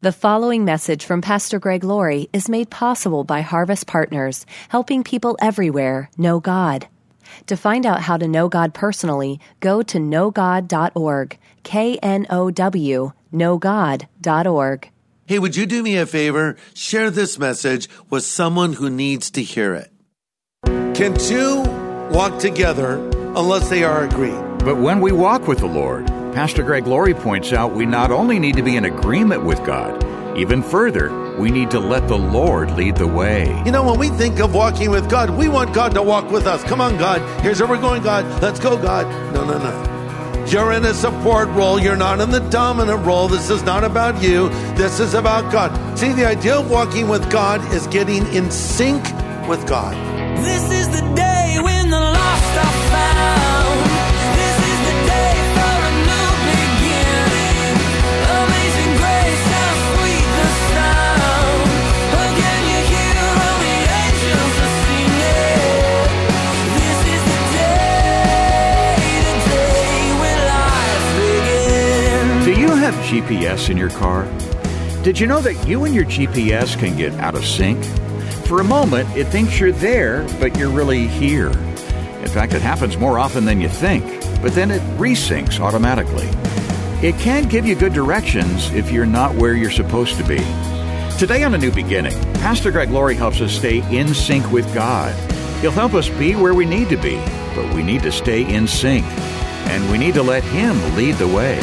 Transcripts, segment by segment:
The following message from Pastor Greg Laurie is made possible by Harvest Partners, helping people everywhere know God. To find out how to know God personally, go to knowgod.org, K-N-O-W, knowgod.org. Hey, would you do me a favor? Share this message with someone who needs to hear it. Can two walk together unless they are agreed? But when we walk with the Lord, Pastor Greg Laurie points out we not only need to be in agreement with God, even further, we need to let the Lord lead the way. You know, when we think of walking with God, we want God to walk with us. Come on, God. Here's where we're going, God. Let's go, God. No. You're in a support role. You're not in the dominant role. This is not about you. This is about God. See, the idea of walking with God is getting in sync with God. This is the day when the lost are found. This is the day for a new beginning. Amazing grace, how sweet the sound. Again you hear all the angels are singing. This is the day when life begins. Do you have GPS in your car? Did you know that you and your GPS can get out of sync? For a moment, it thinks you're there, but you're really here. In fact, it happens more often than you think, but then it resyncs automatically. It can give you good directions if you're not where you're supposed to be. Today on A New Beginning, Pastor Greg Laurie helps us stay in sync with God. He'll help us be where we need to be, but we need to stay in sync, and we need to let Him lead the way.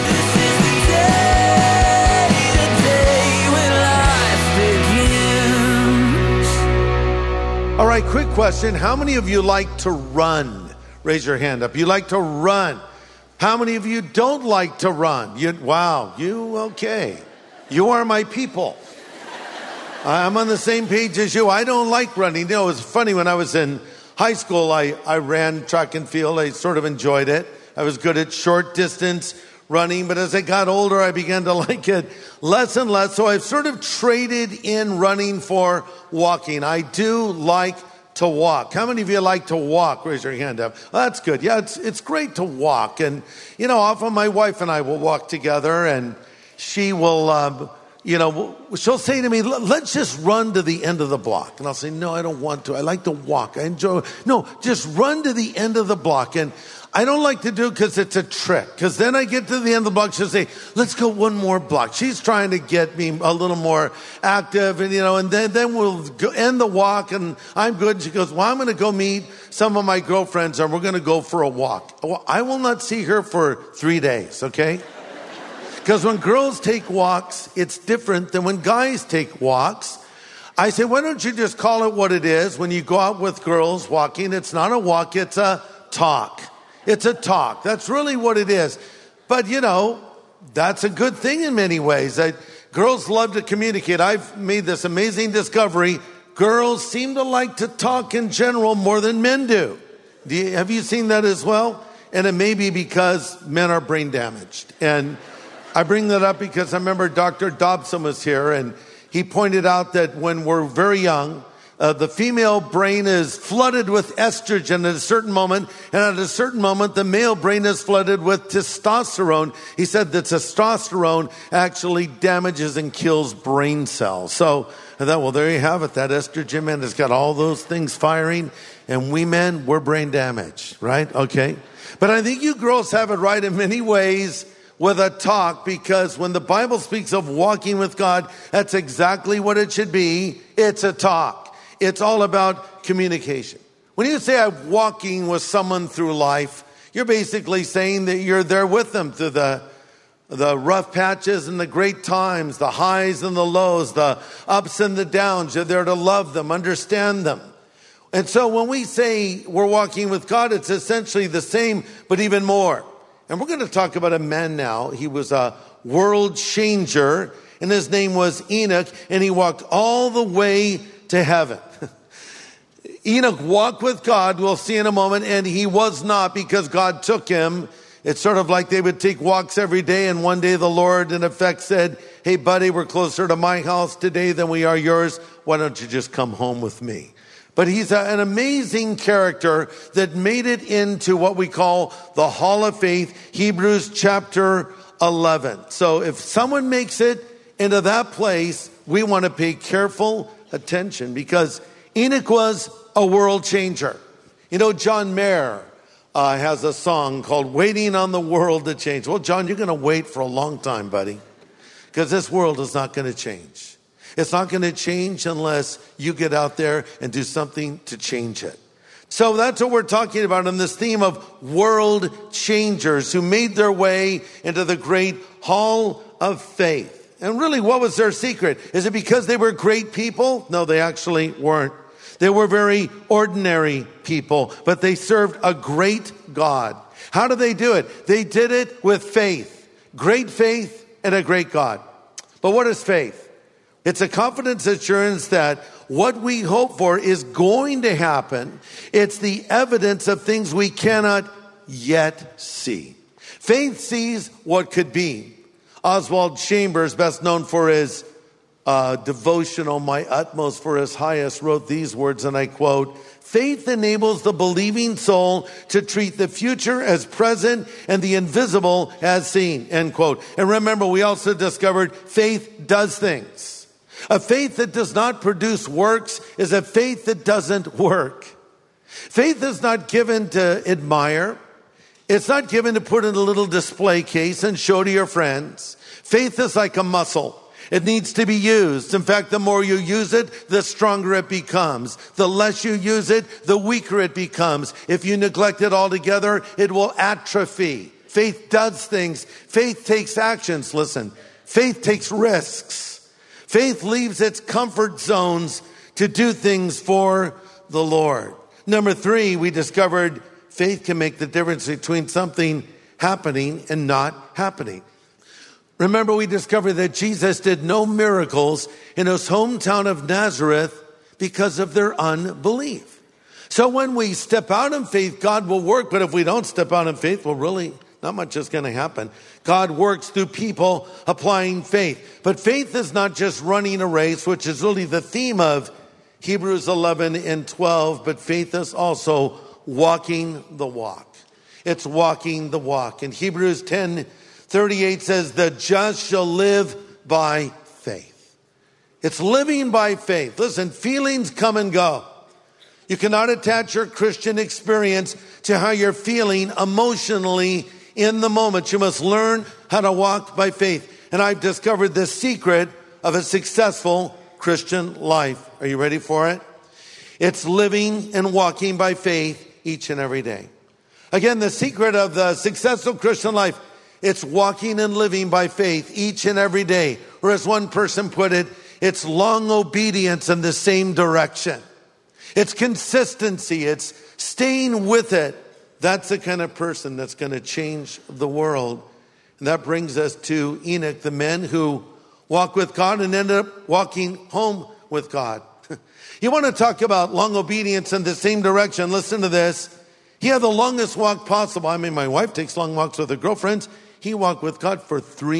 All right, quick question. How many of you like to run? Raise your hand up. You like to run. How many of you don't like to run? Okay. You are my people. I'm on the same page as you. I don't like running. You know, it was funny when I was in high school, I ran track and field. I sort of enjoyed it. I was good at short distance running, but as I got older, I began to like it less and less. So I've sort of traded in running for walking. I do like to walk. How many of you like to walk? Raise your hand up. Well, that's good. Yeah, it's great to walk. And, you know, often my wife and I will walk together, and she will, she'll say to me, let's just run to the end of the block. And I'll say, no, I don't want to. I like to walk. I enjoy it. No, just run to the end of the block. And I don't like to do it because it's a trick. Because then I get to the end of the block, she'll say, let's go one more block. She's trying to get me a little more active, and then we'll end the walk, and I'm good. She goes, well, I'm going to go meet some of my girlfriends, and we're going to go for a walk. Well, I will not see her for 3 days, okay? Because when girls take walks, it's different than when guys take walks. I say, why don't you just call it what it is? When you go out with girls walking, it's not a walk, it's a talk. It's a talk. That's really what it is. But, that's a good thing in many ways. Girls love to communicate. I've made this amazing discovery. Girls seem to like to talk in general more than men do. Have you seen that as well? And it may be because men are brain damaged. And I bring that up because I remember Dr. Dobson was here, and he pointed out that when we're very young, the female brain is flooded with estrogen at a certain moment, and at a certain moment, the male brain is flooded with testosterone. He said that testosterone actually damages and kills brain cells. So I thought, well, there you have it. That estrogen man has got all those things firing, and we men, we're brain damaged, right? Okay. But I think you girls have it right in many ways with a talk, because when the Bible speaks of walking with God, that's exactly what it should be. It's a talk. It's all about communication. When you say I'm walking with someone through life, you're basically saying that you're there with them through the rough patches and the great times, the highs and the lows, the ups and the downs. You're there to love them, understand them. And so when we say we're walking with God, it's essentially the same, but even more. And we're going to talk about a man now. He was a world changer, and his name was Enoch, and he walked all the way to heaven. Enoch walked with God, we'll see in a moment, and he was not, because God took him. It's sort of like they would take walks every day, and one day the Lord in effect said, hey buddy, we're closer to my house today than we are yours. Why don't you just come home with me? But he's an amazing character that made it into what we call the Hall of Faith, Hebrews chapter 11. So if someone makes it into that place, we want to pay careful attention because Enoch was a world changer. You know, John Mayer has a song called Waiting on the World to Change. Well, John, you're going to wait for a long time, buddy, because this world is not going to change. It's not going to change unless you get out there and do something to change it. So that's what we're talking about in this theme of world changers who made their way into the great hall of faith. And really, what was their secret? Is it because they were great people? No, they actually weren't. They were very ordinary people, but they served a great God. How did they do it? They did it with faith. Great faith and a great God. But what is faith? It's a confidence assurance that what we hope for is going to happen. It's the evidence of things we cannot yet see. Faith sees what could be. Oswald Chambers, best known for his devotional, My Utmost for His Highest, wrote these words, and I quote, "Faith enables the believing soul to treat the future as present and the invisible as seen," end quote. And remember, we also discovered faith does things. A faith that does not produce works is a faith that doesn't work. Faith is not given to admire. It's not given to put in a little display case and show to your friends. Faith is like a muscle. It needs to be used. In fact, the more you use it, the stronger it becomes. The less you use it, the weaker it becomes. If you neglect it altogether, it will atrophy. Faith does things. Faith takes actions. Listen, faith takes risks. Faith leaves its comfort zones to do things for the Lord. Number 3, we discovered faith can make the difference between something happening and not happening. Remember, we discovered that Jesus did no miracles in his hometown of Nazareth because of their unbelief. So when we step out in faith, God will work. But if we don't step out in faith, well, really, not much is going to happen. God works through people applying faith. But faith is not just running a race, which is really the theme of Hebrews 11 and 12. But faith is also walking the walk. It's walking the walk. In Hebrews 10:38 says, the just shall live by faith. It's living by faith. Listen, feelings come and go. You cannot attach your Christian experience to how you're feeling emotionally in the moment. You must learn how to walk by faith. And I've discovered the secret of a successful Christian life. Are you ready for it? It's living and walking by faith each and every day. Again, the secret of the successful Christian life, it's walking and living by faith each and every day. Or as one person put it, it's long obedience in the same direction. It's consistency. It's staying with it. That's the kind of person that's going to change the world. And that brings us to Enoch, the men who walked with God and ended up walking home with God. You want to talk about long obedience in the same direction? Listen to this. He had the longest walk possible. I mean, my wife takes long walks with her girlfriends. He walked with God for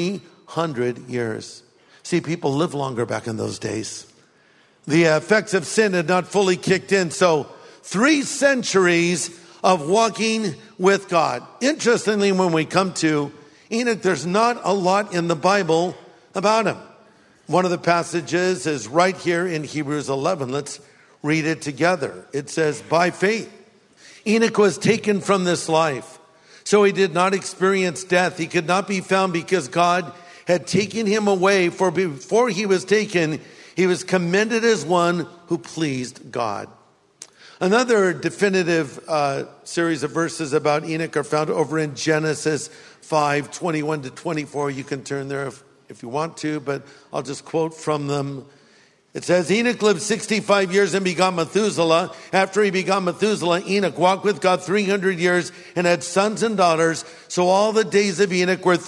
300 years. See, people lived longer back in those days. The effects of sin had not fully kicked in. So 3 centuries of walking with God. Interestingly, when we come to Enoch, there's not a lot in the Bible about him. One of the passages is right here in Hebrews 11. Let's read it together. It says, by faith, Enoch was taken from this life. So he did not experience death. He could not be found because God had taken him away. For before he was taken, he was commended as one who pleased God. Another definitive series of verses about Enoch are found over in Genesis 5:21 to 24. You can turn there if you want to, but I'll just quote from them. It says, Enoch lived 65 years and begot Methuselah. After he begot Methuselah, Enoch walked with God 300 years and had sons and daughters. So all the days of Enoch were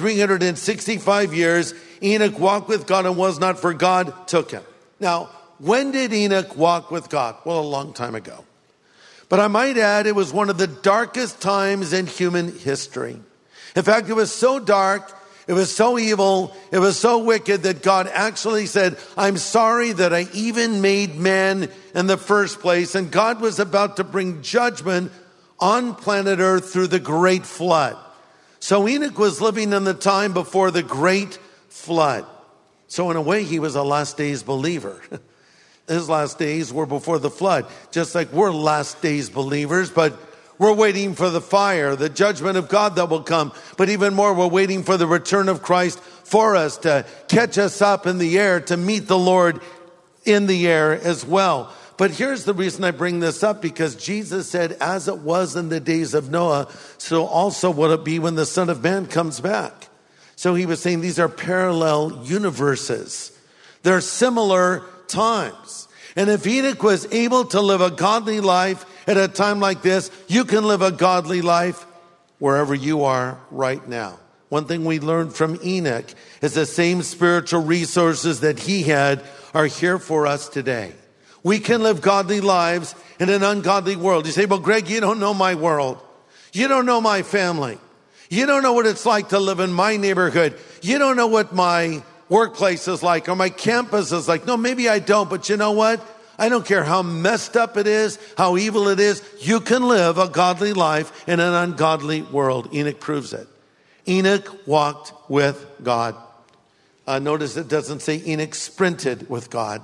365 years. Enoch walked with God and was not, for God took him. Now, when did Enoch walk with God? Well, a long time ago. But I might add, it was one of the darkest times in human history. In fact, it was so dark, it was so evil, it was so wicked that God actually said, I'm sorry that I even made man in the first place. And God was about to bring judgment on planet Earth through the great flood. So Enoch was living in the time before the great flood. So in a way, he was a last days believer. His last days were before the flood, just like we're last days believers, but we're waiting for the fire, the judgment of God that will come. But even more, we're waiting for the return of Christ for us to catch us up in the air, to meet the Lord in the air as well. But here's the reason I bring this up, because Jesus said, as it was in the days of Noah, so also will it be when the Son of Man comes back. So he was saying these are parallel universes. They're similar times. And if Enoch was able to live a godly life at a time like this, you can live a godly life wherever you are right now. One thing we learned from Enoch is the same spiritual resources that he had are here for us today. We can live godly lives in an ungodly world. You say, well, Greg, you don't know my world. You don't know my family. You don't know what it's like to live in my neighborhood. You don't know what my workplace is like or my campus is like. No, maybe I don't, but you know what? I don't care how messed up it is, how evil it is. You can live a godly life in an ungodly world. Enoch proves it. Enoch walked with God. Notice it doesn't say Enoch sprinted with God.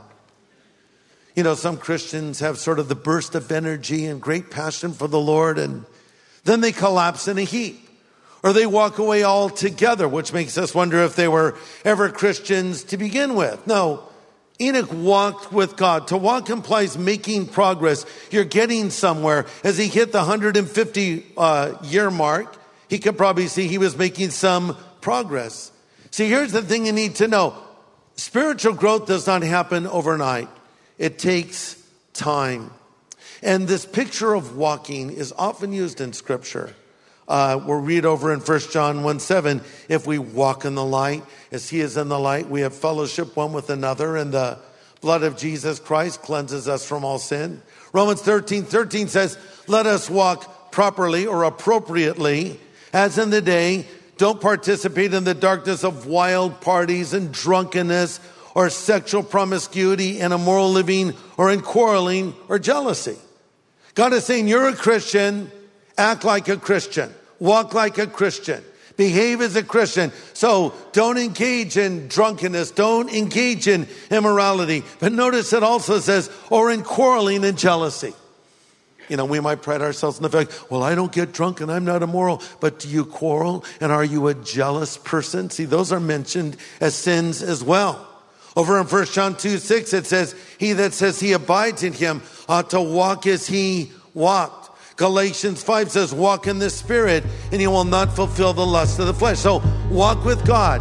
You know, some Christians have sort of the burst of energy and great passion for the Lord, and then they collapse in a heap. Or they walk away altogether, which makes us wonder if they were ever Christians to begin with. No, Enoch walked with God. To walk implies making progress. You're getting somewhere. As he hit the 150 year mark, he could probably see he was making some progress. See, here's the thing you need to know. Spiritual growth does not happen overnight. It takes time. And this picture of walking is often used in Scripture. We'll read over in 1 John 1:7, if we walk in the light, as he is in the light, we have fellowship one with another, and the blood of Jesus Christ cleanses us from all sin. Romans 13:13 says, let us walk properly or appropriately, as in the day. Don't participate in the darkness of wild parties and drunkenness or sexual promiscuity and immoral living or in quarreling or jealousy. God is saying, you're a Christian, act like a Christian, walk like a Christian, behave as a Christian. So don't engage in drunkenness, don't engage in immorality. But notice it also says, or in quarreling and jealousy. You know, we might pride ourselves in the fact, well, I don't get drunk and I'm not immoral. But do you quarrel? And are you a jealous person? See, those are mentioned as sins as well. Over in 1 John 2:6, it says, he that says he abides in him ought to walk as he walked. Galatians 5 says, walk in the Spirit and you will not fulfill the lust of the flesh. So walk with God.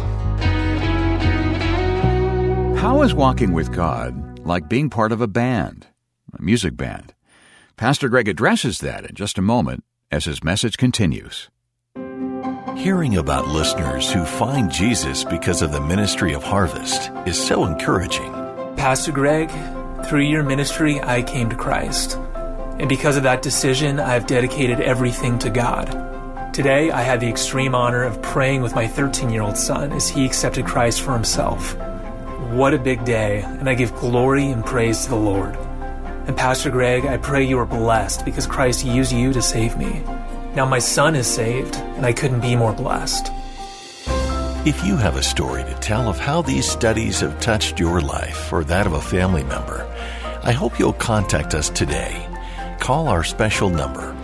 How is walking with God like being part of a band, a music band? Pastor Greg addresses that in just a moment as his message continues. Hearing about listeners who find Jesus because of the ministry of Harvest is so encouraging. Pastor Greg, through your ministry, I came to Christ. And because of that decision, I've dedicated everything to God. Today, I had the extreme honor of praying with my 13-year-old son as he accepted Christ for himself. What a big day, and I give glory and praise to the Lord. And Pastor Greg, I pray you are blessed because Christ used you to save me. Now my son is saved, and I couldn't be more blessed. If you have a story to tell of how these studies have touched your life or that of a family member, I hope you'll contact us today. Call our special number,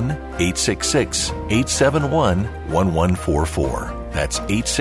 1-866-871-1144. That's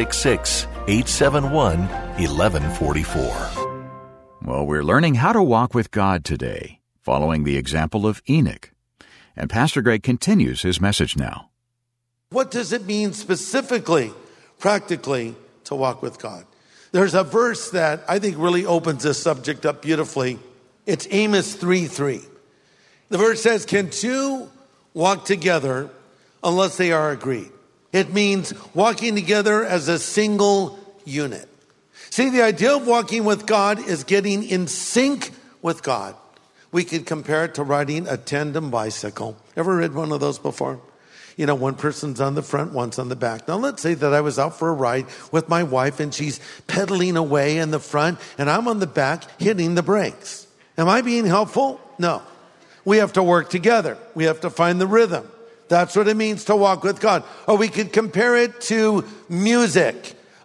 866-871-1144. Well, we're learning how to walk with God today, following the example of Enoch. And Pastor Greg continues his message now. What does it mean specifically, practically, to walk with God? There's a verse that I think really opens this subject up beautifully. It's Amos 3:3. The verse says, can two walk together unless they are agreed? It means walking together as a single unit. See, the idea of walking with God is getting in sync with God. We could compare it to riding a tandem bicycle. Ever ridden one of those before? You know, one person's on the front, one's on the back. Now, let's say that I was out for a ride with my wife and she's pedaling away in the front and I'm on the back hitting the brakes. Am I being helpful? No. We have to work together. We have to find the rhythm. That's what it means to walk with God. Or we could compare it to music.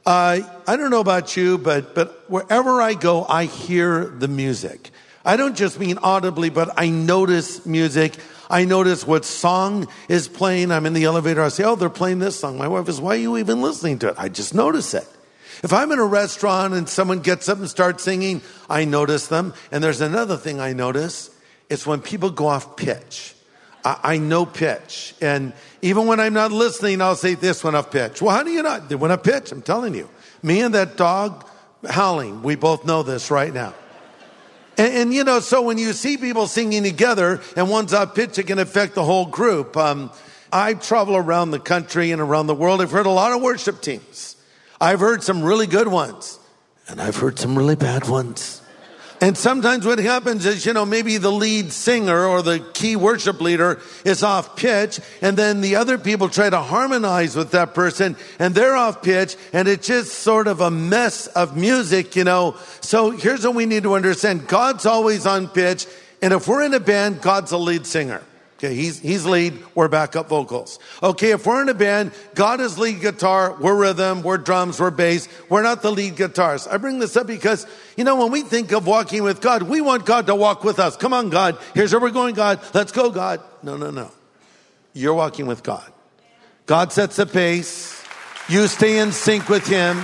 I don't know about you, but wherever I go, I hear the music. I don't just mean audibly, but I notice music. I notice what song is playing. I'm in the elevator. I say, oh, they're playing this song. My wife is, why are you even listening to it? I just notice it. If I'm in a restaurant and someone gets up and starts singing, I notice them. And there's another thing I notice. It's when people go off pitch. I know pitch. And even when I'm not listening, I'll say this went off pitch. Well, how do you not? They went off pitch, I'm telling you. Me and that dog howling, we both know this right now. And you know, so when you see people singing together and one's off pitch, it can affect the whole group. I travel around the country and around the world. I've heard a lot of worship teams. I've heard some really good ones. And I've heard some really bad ones. And sometimes what happens is, you know, maybe the lead singer or the key worship leader is off pitch, and then the other people try to harmonize with that person, and they're off pitch, and it's just sort of a mess of music, you know. So here's what we need to understand. God's always on pitch, and if we're in a band, God's a lead singer. Okay, he's lead, we're backup vocals. Okay, if we're in a band, God is lead guitar, we're rhythm, we're drums, we're bass. We're not the lead guitars. I bring this up because, you know, when we think of walking with God, we want God to walk with us. Come on, God. Here's where we're going, God. Let's go, God. No. You're walking with God. God sets the pace. You stay in sync with Him.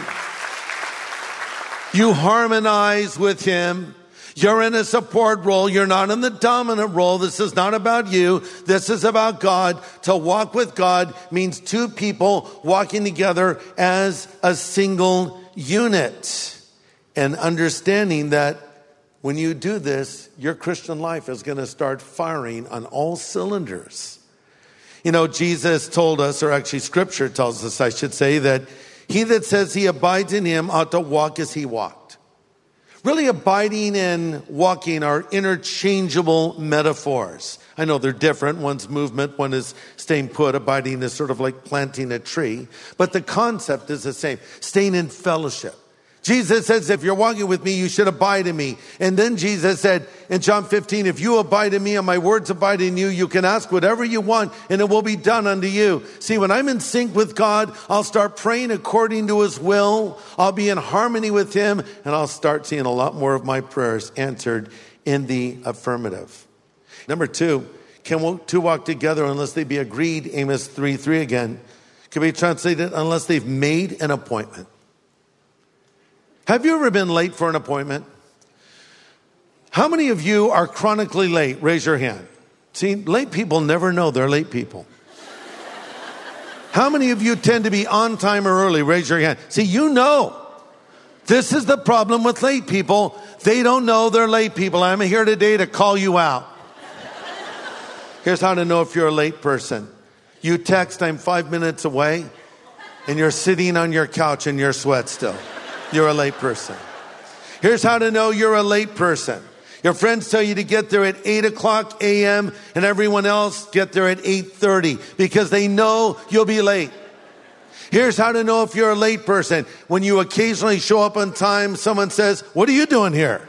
You harmonize with Him. You're in a support role. You're not in the dominant role. This is not about you. This is about God. To walk with God means two people walking together as a single unit. And understanding that when you do this, your Christian life is going to start firing on all cylinders. You know, Jesus told us, or actually Scripture tells us, I should say, that he that says he abides in Him ought to walk as He walked. Really, abiding and walking are interchangeable metaphors. I know they're different. One's movement, one is staying put. Abiding is sort of like planting a tree. But the concept is the same. Staying in fellowship. Jesus says, if you're walking with me, you should abide in me. And then Jesus said in John 15, if you abide in me and my words abide in you, you can ask whatever you want and it will be done unto you. See, when I'm in sync with God, I'll start praying according to His will. I'll be in harmony with Him, and I'll start seeing a lot more of my prayers answered in the affirmative. Number 2, can two walk together unless they be agreed? Amos 3:3 again. Can be translated, unless they've made an appointment. Have you ever been late for an appointment? How many of you are chronically late? Raise your hand. See, late people never know they're late people. How many of you tend to be on time or early? Raise your hand. See, you know. This is the problem with late people. They don't know they're late people. I'm here today to call you out. Here's how to know if you're a late person. You text, I'm 5 minutes away, and you're sitting on your couch in your sweat still. You're a late person. Here's how to know you're a late person. Your friends tell you to get there at 8 o'clock a.m. and everyone else get there at 8:30 because they know you'll be late. Here's how to know if you're a late person. When you occasionally show up on time, someone says, what are you doing here?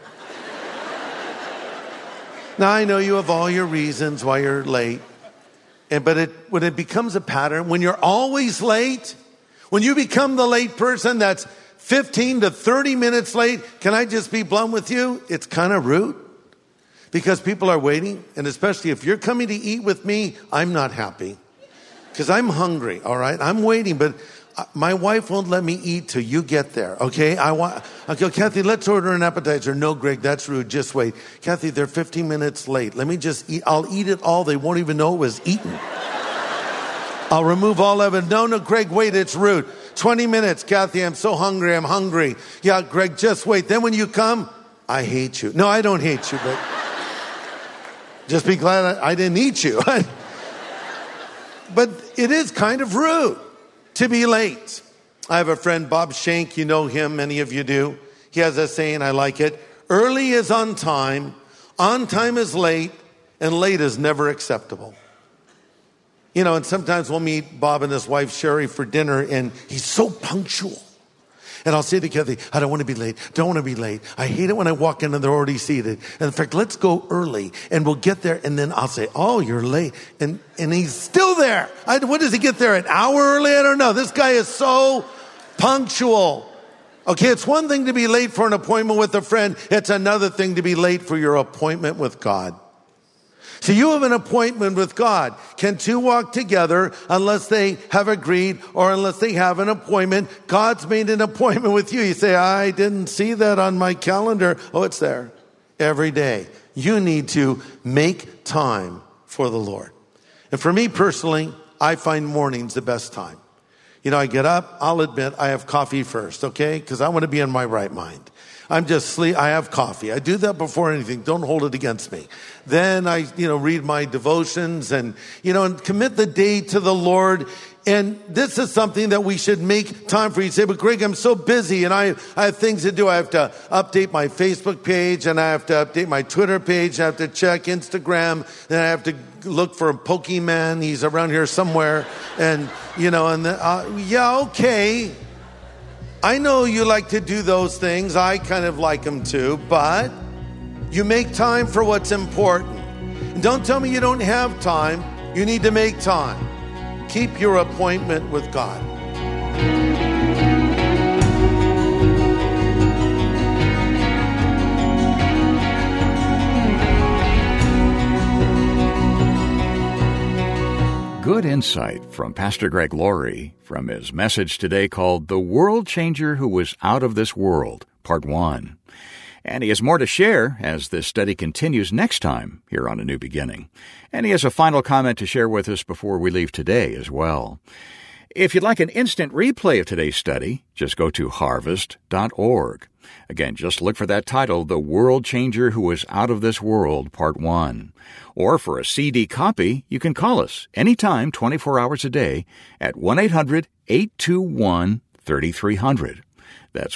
Now, I know you have all your reasons why you're late. But when it becomes a pattern, when you're always late, when you become the late person that's 15 to 30 minutes late, can I just be blunt with you? It's kind of rude because people are waiting. And especially if you're coming to eat with me, I'm not happy because I'm hungry. All right. I'm waiting, but my wife won't let me eat till you get there. Okay. I go, Kathy, let's order an appetizer. No, Greg, that's rude. Just wait. Kathy, they're 15 minutes late. Let me just eat. I'll eat it all. They won't even know it was eaten. I'll remove all of it. No, Greg, wait. It's rude. 20 minutes. Kathy, I'm so hungry. I'm hungry. Yeah, Greg, just wait. Then when you come, I hate you. No, I don't hate you, but just be glad I didn't eat you. But it is kind of rude to be late. I have a friend, Bob Shank. You know him. Many of you do. He has a saying. I like it. Early is on time is late, and late is never acceptable. You know, and sometimes we'll meet Bob and his wife, Sherry, for dinner, and he's so punctual. And I'll say to Kathy, I don't want to be late. Don't want to be late. I hate it when I walk in and they're already seated. And in fact, let's go early, and we'll get there, and then I'll say, oh, you're late. And he's still there. What does he get there, an hour early? I don't know. This guy is so punctual. Okay, it's one thing to be late for an appointment with a friend. It's another thing to be late for your appointment with God. So you have an appointment with God. Can two walk together unless they have agreed or unless they have an appointment? God's made an appointment with you. You say, I didn't see that on my calendar. Oh, it's there every day. You need to make time for the Lord. And for me personally, I find mornings the best time. You know, I get up, I'll admit I have coffee first, okay? Because I want to be in my right mind. I have coffee. I do that before anything. Don't hold it against me. Then I, read my devotions and commit the day to the Lord. And this is something that we should make time for. You say, but Greg, I'm so busy and I have things to do. I have to update my Facebook page and I have to update my Twitter page. I have to check Instagram. Then I have to look for Pokemon. He's around here somewhere. And, okay. I know you like to do those things. I kind of like them too, but you make time for what's important. And don't tell me you don't have time. You need to make time. Keep your appointment with God. Good insight from Pastor Greg Laurie from his message today called The World Changer Who Was Out of This World, Part 1. And he has more to share as this study continues next time here on A New Beginning. And he has a final comment to share with us before we leave today as well. If you'd like an instant replay of today's study, just go to harvest.org. Again, just look for that title, The World Changer Who Was Out of This World, Part 1. Or for a CD copy, you can call us anytime, 24 hours a day, at 1-800-821-3300. That's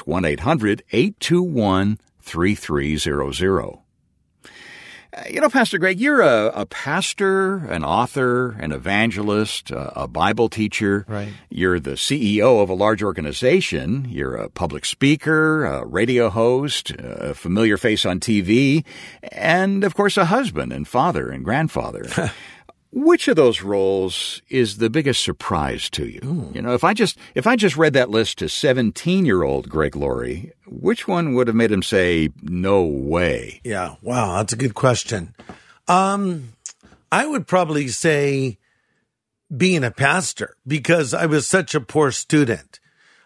1-800-821-3300. Pastor Greg, you're a pastor, an author, an evangelist, a Bible teacher. Right. You're the CEO of a large organization. You're a public speaker, a radio host, a familiar face on TV, and, of course, a husband and father and grandfather. Which of those roles is the biggest surprise to you? If I just read that list to 17-year-old Greg Laurie, which one would have made him say, no way? Yeah, wow, that's a good question. I would probably say being a pastor because I was such a poor student.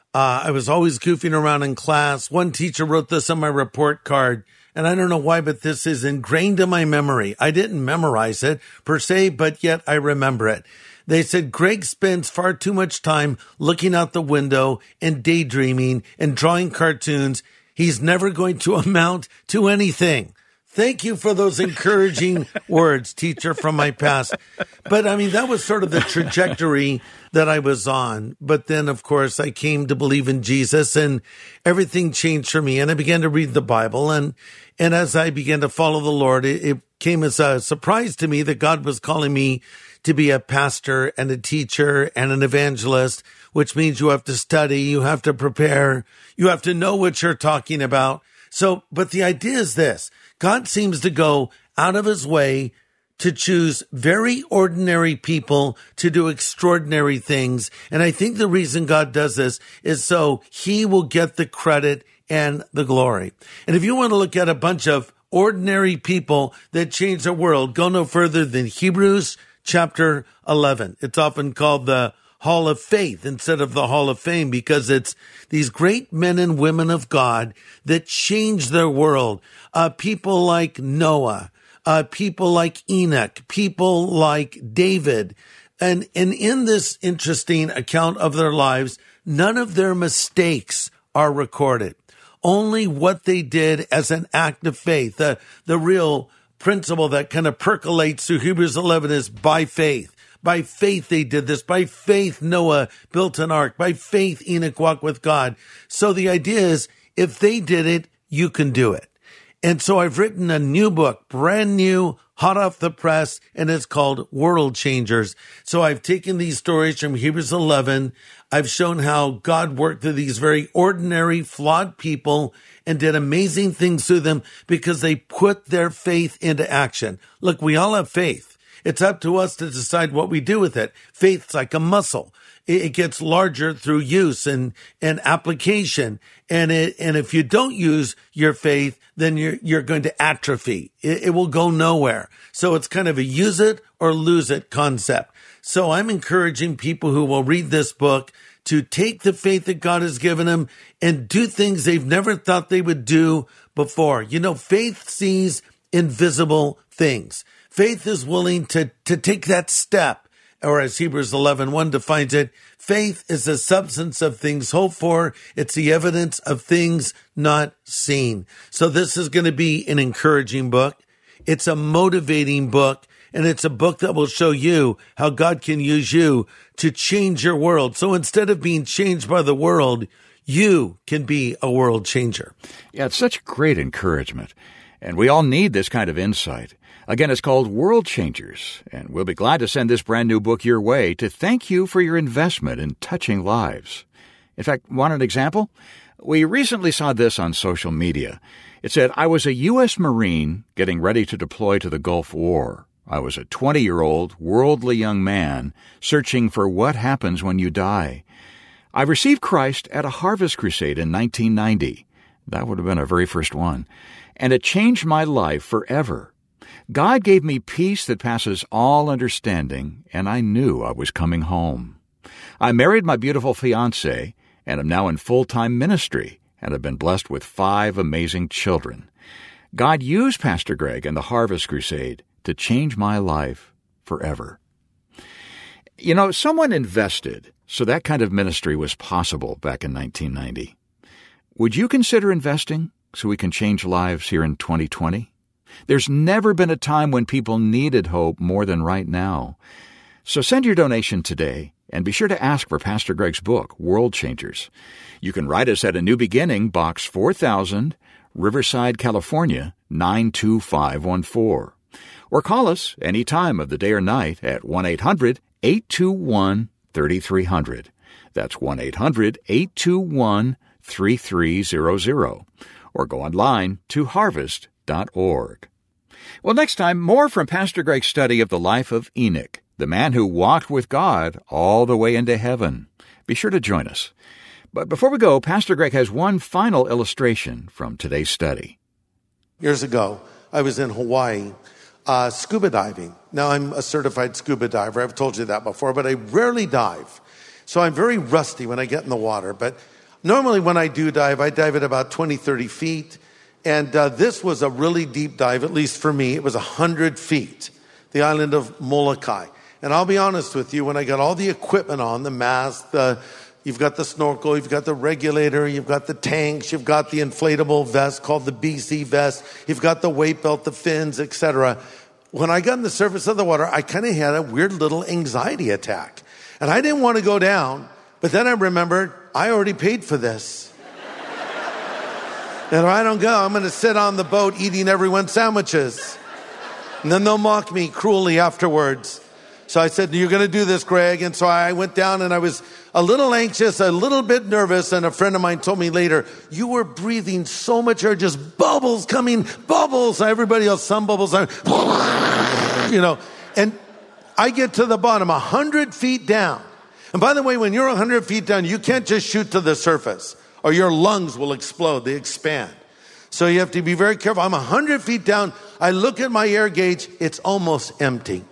I was always goofing around in class. One teacher wrote this on my report card. And I don't know why, but this is ingrained in my memory. I didn't memorize it per se, but yet I remember it. They said, Greg spends far too much time looking out the window and daydreaming and drawing cartoons. He's never going to amount to anything. Thank you for those encouraging words, teacher, from my past. But that was sort of the trajectory that I was on. But then, of course, I came to believe in Jesus and everything changed for me. And I began to read the Bible. And as I began to follow the Lord, it came as a surprise to me that God was calling me to be a pastor and a teacher and an evangelist, which means you have to study, you have to prepare, you have to know what you're talking about. So, but the idea is this. God seems to go out of his way to choose very ordinary people to do extraordinary things. And I think the reason God does this is so he will get the credit and the glory. And if you want to look at a bunch of ordinary people that change the world, go no further than Hebrews chapter 11. It's often called the Hall of Faith instead of the Hall of Fame because it's these great men and women of God that changed their world. People like Noah, people like Enoch, people like David. And in this interesting account of their lives, none of their mistakes are recorded. Only what they did as an act of faith. The real principle that kind of percolates through Hebrews 11 is by faith. By faith they did this. By faith Noah built an ark. By faith Enoch walked with God. So the idea is if they did it, you can do it. And so I've written a new book, brand new, hot off the press, and it's called World Changers. So I've taken these stories from Hebrews 11. I've shown how God worked through these very ordinary, flawed people and did amazing things through them because they put their faith into action. Look, we all have faith. It's up to us to decide what we do with it. Faith's like a muscle. It gets larger through use and application. And if you don't use your faith, then you're going to atrophy. It will go nowhere. So it's kind of a use it or lose it concept. So I'm encouraging people who will read this book to take the faith that God has given them and do things they've never thought they would do before. You know, faith sees invisible things. Faith is willing to take that step, or as Hebrews 11:1 defines it, faith is the substance of things hoped for. It's the evidence of things not seen. So this is going to be an encouraging book. It's a motivating book. And it's a book that will show you how God can use you to change your world. So instead of being changed by the world, you can be a world changer. Yeah, it's such great encouragement. And we all need this kind of insight. Again, it's called World Changers. And we'll be glad to send this brand new book your way to thank you for your investment in touching lives. In fact, want an example? We recently saw this on social media. It said, I was a U.S. Marine getting ready to deploy to the Gulf War. I was a 20-year-old, worldly young man searching for what happens when you die. I received Christ at a harvest crusade in 1990. That would have been our very first one. And it changed my life forever. God gave me peace that passes all understanding, and I knew I was coming home. I married my beautiful fiancée and am now in full-time ministry and have been blessed with 5 amazing children. God used Pastor Greg and the Harvest Crusade to change my life forever. You know, someone invested so that kind of ministry was possible back in 1990. Would you consider investing so we can change lives here in 2020? There's never been a time when people needed hope more than right now. So send your donation today and be sure to ask for Pastor Greg's book, World Changers. You can write us at A New Beginning, Box 4000, Riverside, California, 92514. Or call us any time of the day or night at 1-800-821-3300. That's 1-800-821-3300. Or go online to harvest.org. Well, next time, more from Pastor Greg's study of the life of Enoch, the man who walked with God all the way into heaven. Be sure to join us. But before we go, Pastor Greg has one final illustration from today's study. Years ago, I was in Hawaii scuba diving. Now, I'm a certified scuba diver. I've told you that before, but I rarely dive. So I'm very rusty when I get in the water. But normally when I do dive, I dive at about 20, 30 feet. And this was a really deep dive, at least for me. It was 100 feet, the island of Molokai. And I'll be honest with you, when I got all the equipment on, the mask, you've got the snorkel, you've got the regulator, you've got the tanks, you've got the inflatable vest called the BC vest, you've got the weight belt, the fins, etc. When I got on the surface of the water, I kind of had a weird little anxiety attack. And I didn't want to go down, but then I remembered I already paid for this. And if I don't go, I'm going to sit on the boat eating everyone's sandwiches. And then they'll mock me cruelly afterwards. So I said, you're going to do this, Greg. And so I went down and I was a little anxious, a little bit nervous. And a friend of mine told me later, you were breathing so much air, just bubbles coming, bubbles. Everybody else, some bubbles, you know. And I get to the bottom, 100 feet down. And by the way, when you're 100 feet down, you can't just shoot to the surface or your lungs will explode. They expand. So you have to be very careful. I'm 100 feet down. I look at my air gauge. It's almost empty.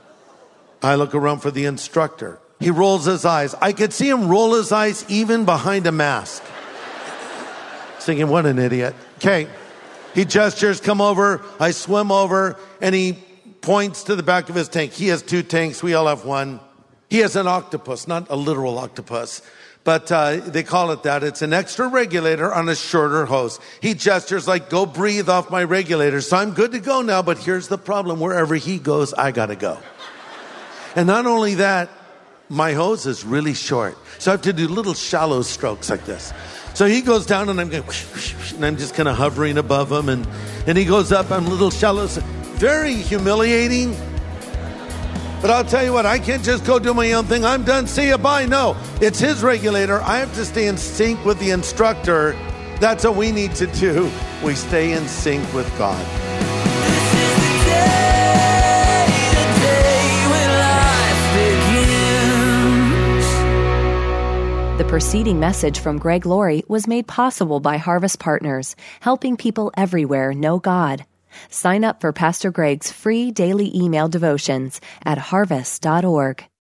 I look around for the instructor. He rolls his eyes. I could see him roll his eyes even behind a mask. Thinking, what an idiot. Okay. He gestures, come over. I swim over and he points to the back of his tank. He has 2 tanks. We all have one. He has an octopus, not a literal octopus, but they call it that. It's an extra regulator on a shorter hose. He gestures like, go breathe off my regulator. So I'm good to go now, but here's the problem. Wherever he goes, I got to go. And not only that, my hose is really short. So I have to do little shallow strokes like this. So he goes down and I'm going, and I'm just kind of hovering above him. And he goes up, I'm a little shallow. Very humiliating. But I'll tell you what, I can't just go do my own thing. I'm done. See you. Bye. No, it's his regulator. I have to stay in sync with the instructor. That's what we need to do. We stay in sync with God. This is the day, preceding message from Greg Laurie was made possible by Harvest Partners, helping people everywhere know God. Sign up for Pastor Greg's free daily email devotions at harvest.org.